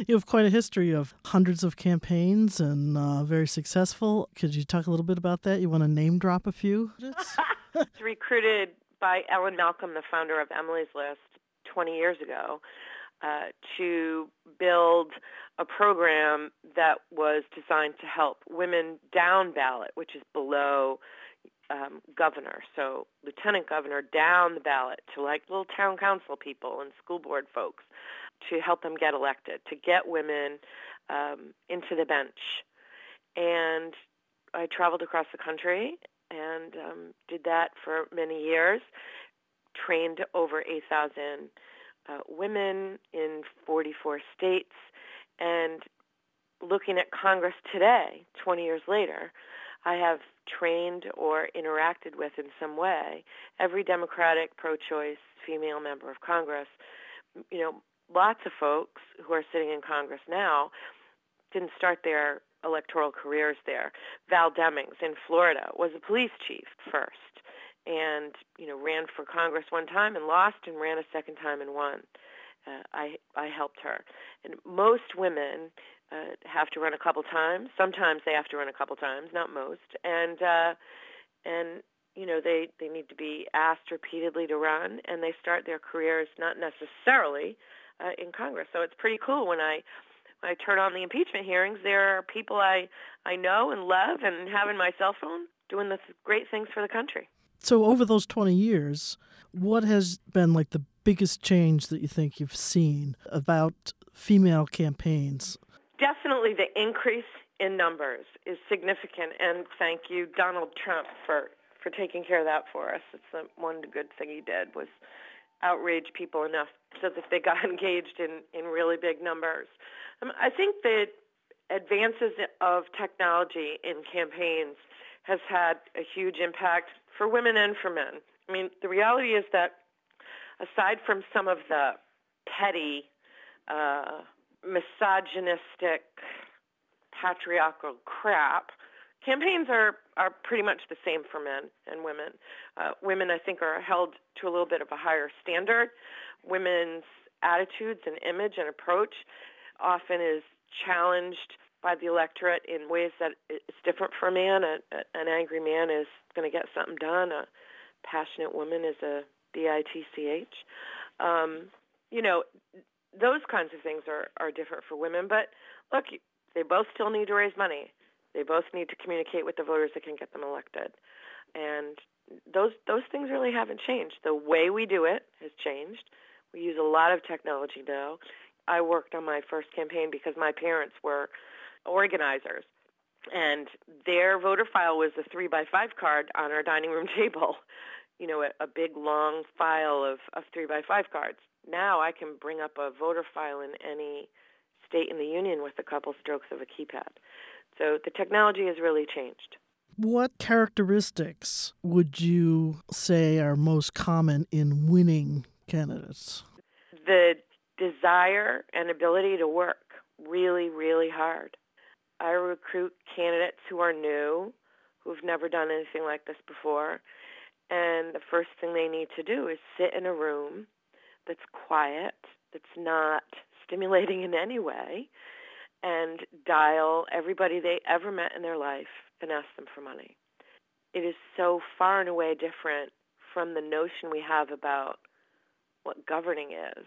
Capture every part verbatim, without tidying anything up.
You have quite a history of hundreds of campaigns and uh, very successful. Could you talk a little bit about that? You want to name drop a few? It's recruited by Ellen Malcolm, the founder of Emily's List, twenty years ago, uh, to build a program that was designed to help women down ballot, which is below um, governor, so lieutenant governor, down the ballot to like little town council people and school board folks, to help them get elected, to get women um, into the bench. And I traveled across the country and um, did that for many years, trained over eight thousand uh, women in forty-four states, and looking at Congress today, twenty years later, I have trained or interacted with in some way every Democratic pro-choice female member of Congress. You know, lots of folks who are sitting in Congress now didn't start their electoral careers there. Val Demings in Florida was a police chief first and, you know, ran for Congress one time and lost and ran a second time and won. Uh, I I helped her. And most women uh, have to run a couple times. Sometimes they have to run a couple times, not most. And, uh, and you know, they, they need to be asked repeatedly to run, and they start their careers not necessarily uh, in Congress. So it's pretty cool when I I turn on the impeachment hearings. There are people I, I know and love and have in my cell phone doing the great things for the country. So over those twenty years, what has been like the biggest change that you think you've seen about female campaigns? Definitely the increase in numbers is significant, and thank you, Donald Trump, for, for taking care of that for us. It's the one good thing he did was outrage people enough so that they got engaged in, in really big numbers. Um, I think that advances of technology in campaigns has had a huge impact for women and for men. I mean, the reality is that aside from some of the petty, uh, misogynistic, patriarchal crap, campaigns are, are pretty much the same for men and women. Uh, women, I think, are held to a little bit of a higher standard. Women's attitudes and image and approach often is challenged by the electorate in ways that it's different for a man. A, a, an angry man is going to get something done. A passionate woman is a B I T C H. Um, you know, those kinds of things are, are different for women. But look, they both still need to raise money. They both need to communicate with the voters that can get them elected. And those those things really haven't changed. The way we do it has changed. We use a lot of technology now. I worked on my first campaign because my parents were organizers, and their voter file was a three by five card on our dining room table. You know, a, a big, long file of, of three by five cards. Now I can bring up a voter file in any state in the union with a couple strokes of a keypad. So the technology has really changed. What characteristics would you say are most common in winning candidates? The desire and ability to work really, really hard. I recruit candidates who are new, who've never done anything like this before, and the first thing they need to do is sit in a room that's quiet, that's not stimulating in any way, and dial everybody they ever met in their life and ask them for money. It is so far and away different from the notion we have about what governing is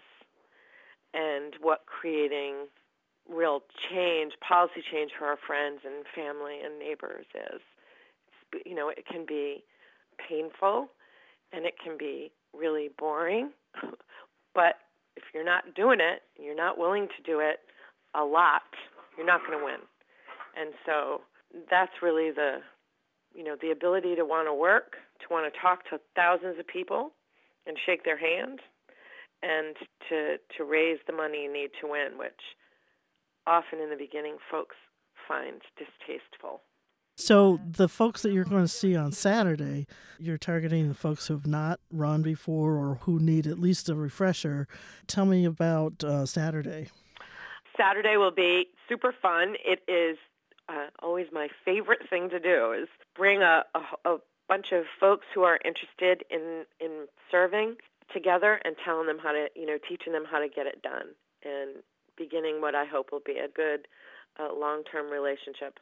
and what creating real change, policy change for our friends and family and neighbors is. It's, you know, it can be painful and it can be really boring, but if you're not doing it, you're not willing to do it a lot, you're not going to win. And so that's really the, you know, the ability to want to work, to want to talk to thousands of people and shake their hand, and to to raise the money you need to win, which often in the beginning folks find distasteful. So the folks that you're going to see on Saturday, you're targeting the folks who have not run before or who need at least a refresher. Tell me about uh, Saturday. Saturday will be super fun. It is uh, always my favorite thing to do is bring a, a, a bunch of folks who are interested in, in serving together and telling them how to, you know, teaching them how to get it done. And beginning what I hope will be a good uh, long-term relationship.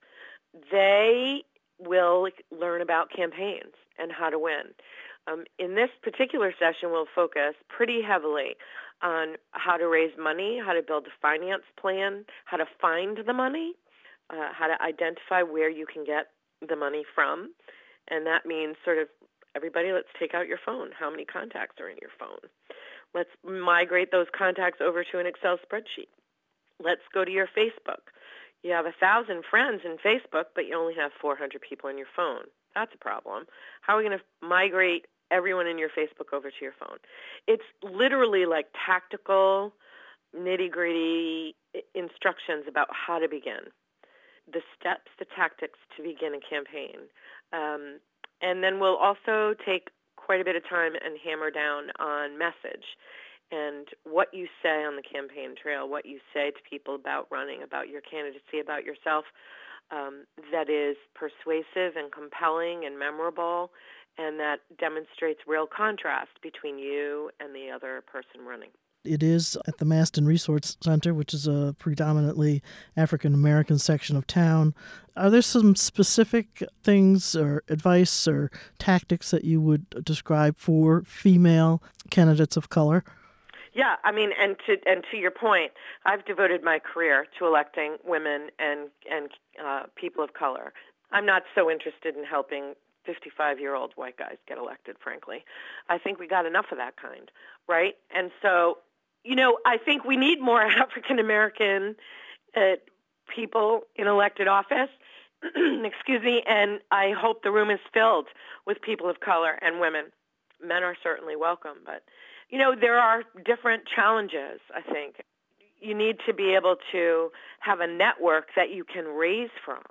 They will learn about campaigns and how to win. Um, in this particular session, we'll focus pretty heavily on how to raise money, how to build a finance plan, how to find the money, uh, how to identify where you can get the money from. And that means sort of, everybody, let's take out your phone. How many contacts are in your phone? Let's migrate those contacts over to an Excel spreadsheet. Let's go to your Facebook. You have a thousand friends in Facebook, but you only have four hundred people in your phone. That's a problem. How are we going to migrate everyone in your Facebook over to your phone? It's literally like tactical, nitty-gritty instructions about how to begin, the steps, the tactics to begin a campaign. Um, and then we'll also take quite a bit of time and hammer down on message and what you say on the campaign trail, what you say to people about running, about your candidacy, about yourself, um, that is persuasive and compelling and memorable, and that demonstrates real contrast between you and the other person running. It is at the Maston Resource Center, which is a predominantly African-American section of town. Are there some specific things or advice or tactics that you would describe for female candidates of color? Yeah, I mean, and to and to your point, I've devoted my career to electing women and and uh, people of color. I'm not so interested in helping fifty-five-year-old white guys get elected, frankly. I think we got enough of that kind, right? And so, you know, I think we need more African-American uh, people in elected office. Excuse me, and I hope the room is filled with people of color and women. Men are certainly welcome, but, you know, there are different challenges, I think. You need to be able to have a network that you can raise from.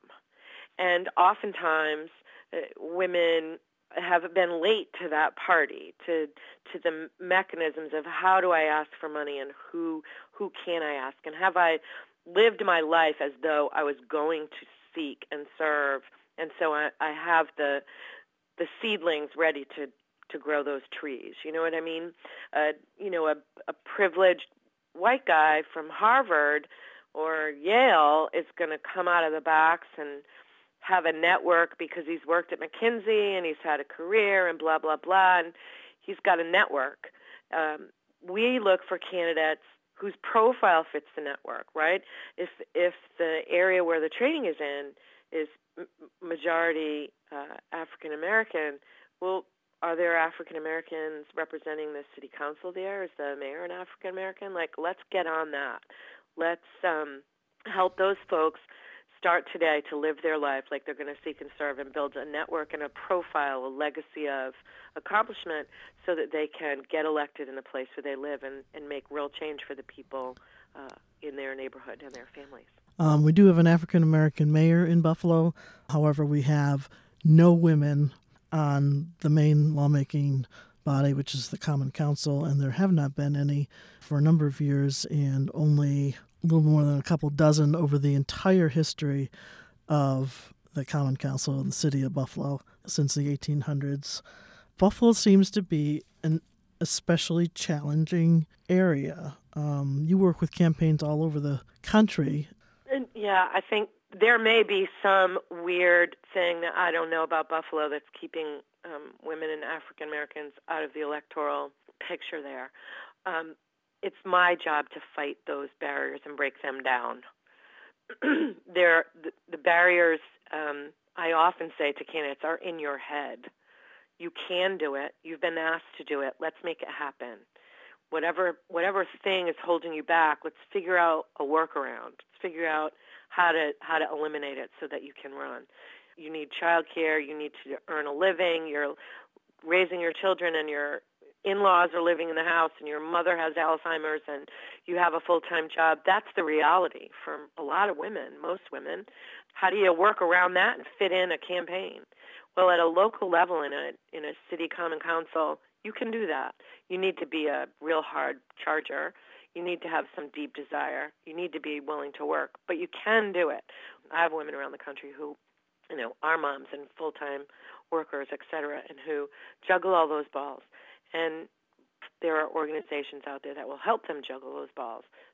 And oftentimes, uh, women have been late to that party, to to the mechanisms of how do I ask for money and who who can I ask, and have I lived my life as though I was going to seek and serve, and so I, I have the the seedlings ready to, to grow those trees. You know what I mean? Uh, you know, a, a privileged white guy from Harvard or Yale is going to come out of the box and have a network because he's worked at McKinsey and he's had a career and blah, blah, blah, and he's got a network. Um, we look for candidates whose profile fits the network, right? If if the area where the training is in is majority uh, African American, well, are there African Americans representing the city council there? Is the mayor an African American? Like, let's get on that. Let's um, help those folks start today to live their life like they're going to seek and serve and build a network and a profile, a legacy of accomplishment so that they can get elected in the place where they live and, and make real change for the people uh, in their neighborhood and their families. Um, we do have an African-American mayor in Buffalo. However, we have no women on the main lawmaking body, which is the Common Council, and there have not been any for a number of years, and only a little more than a couple dozen over the entire history of the Common Council in the city of Buffalo since the eighteen hundreds. Buffalo seems to be an especially challenging area. Um, you work with campaigns all over the country. And yeah, I think there may be some weird thing that I don't know about Buffalo that's keeping um, women and African Americans out of the electoral picture there. Um, it's my job to fight those barriers and break them down. There, the, the barriers, um, I often say to candidates, are in your head. You can do it. You've been asked to do it. Let's make it happen. Whatever whatever thing is holding you back, let's figure out a workaround. Let's figure out how to how to eliminate it so that you can run. You need childcare. You need to earn a living. You're raising your children, and your in-laws are living in the house, and your mother has Alzheimer's, and you have a full-time job. That's the reality for a lot of women, most women. How do you work around that and fit in a campaign? Well, at a local level in a in a city common council, you can do that. You need to be a real hard charger. You need to have some deep desire. You need to be willing to work, but you can do it. I have women around the country who, you know, are moms and full-time workers, et cetera, and who juggle all those balls. And there are organizations out there that will help them juggle those balls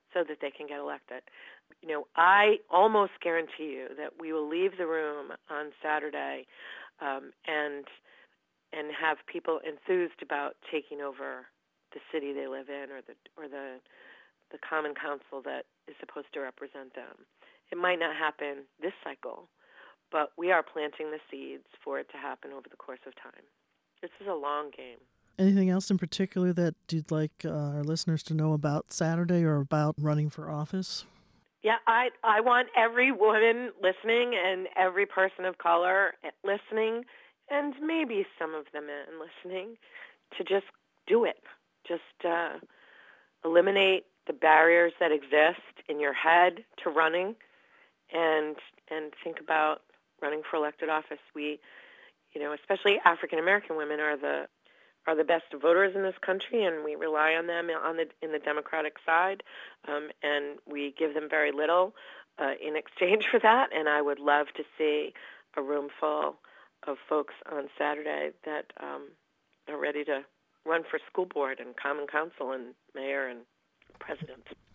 so that they can get elected. You know, I almost guarantee you that we will leave the room on Saturday um, and and have people enthused about taking over the city they live in, or the or the the common council that is supposed to represent them. It might not happen this cycle, but we are planting the seeds for it to happen over the course of time. This is a long game. Anything else in particular that you'd like uh, our listeners to know about Saturday or about running for office? Yeah, I I want every woman listening and every person of color listening, and maybe some of the men listening, to just do it. Just uh, eliminate the barriers that exist in your head to running, and and think about running for elected office. We, you know, especially African American women are the are the best voters in this country, and we rely on them on the in the Democratic side, um, and we give them very little uh, in exchange for that. And I would love to see a room full of folks on Saturday that um, are ready to run for school board and common council and mayor and president.